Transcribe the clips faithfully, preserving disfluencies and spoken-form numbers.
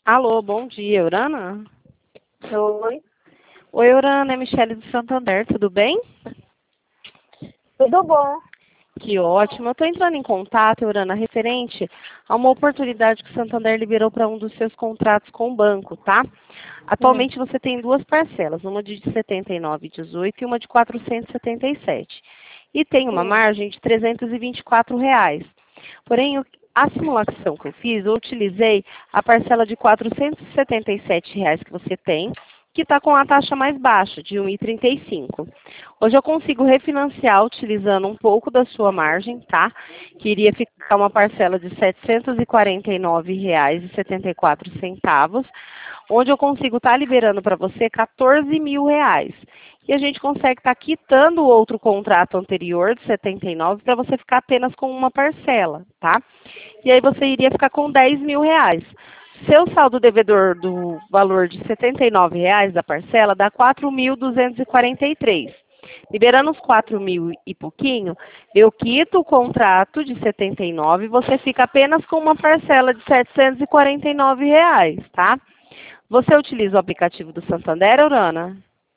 Alô, bom dia, Eurana? Oi, Oi, Eurana, é Michele do Santander, tudo bem? tudo bom? Que ótimo. Eu estou entrando em contato, Eurana, referente a uma oportunidade que o Santander liberou para um dos seus contratos com o banco, tá? Hum, Atualmente você tem duas parcelas, uma de setenta e nove vírgula dezoito e uma de quatrocentos e setenta e sete. E tem uma sim. margem de trezentos e vinte e quatro reais. Porém, o- a simulação que eu fiz, eu utilizei a parcela de quatrocentos e setenta e sete reais que você tem, que está com a taxa mais baixa, de um vírgula trinta e cinco. Hoje eu consigo refinanciar utilizando um pouco da sua margem, tá? Que iria ficar uma parcela de setecentos e quarenta e nove reais e setenta e quatro centavos, onde eu consigo estar liberando para você quatorze mil reais. E a gente consegue estar quitando o outro contrato anterior de setenta e nove para você ficar apenas com uma parcela, tá? E aí você iria ficar com dez mil reais. Seu saldo devedor do valor de setenta e nove reais da parcela dá quatro mil duzentos e quarenta e três. Liberando os quatro mil e pouquinho, eu quito o contrato de setenta e nove e você fica apenas com uma parcela de setecentos e quarenta e nove reais, tá? Você utiliza o aplicativo do Santander, Urana?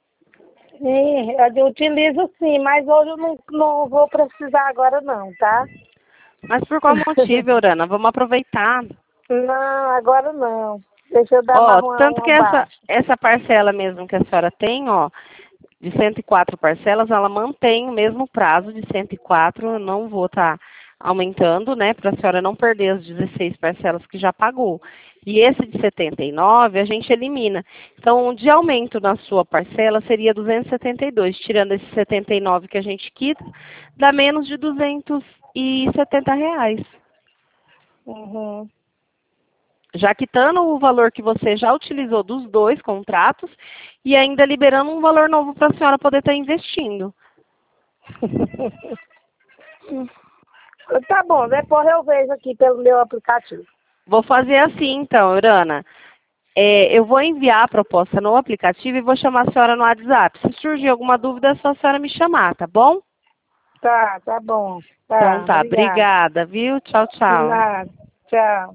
Sim, eu utilizo sim, mas hoje eu não, não vou precisar agora não, tá? Mas por qual motivo, Urana? Vamos aproveitar. Não, agora não. Deixa eu dar mais Ó, uma, tanto que uma essa, baixa. essa parcela mesmo que a senhora tem, ó, de cento e quatro parcelas, ela mantém o mesmo prazo de cento e quatro, eu não vou estar aumentando, né, para a senhora não perder as dezesseis parcelas que já pagou. E esse de setenta e nove a gente elimina. Então, de aumento na sua parcela seria duzentos e setenta e dois, tirando esse setenta e nove que a gente quita, dá menos de duzentos e setenta reais. Uhum. Já quitando o valor que você já utilizou dos dois contratos e ainda liberando um valor novo para a senhora poder estar investindo. Tá bom, depois eu vejo aqui pelo meu aplicativo. Vou fazer assim então, Urana. É, eu vou enviar a proposta no aplicativo e vou chamar a senhora no WhatsApp. Se surgir alguma dúvida, é só a senhora me chamar, tá bom? Tá, tá bom. Então Tá, tá, obrigada. obrigada, viu? Tchau, De tchau. nada. Tchau.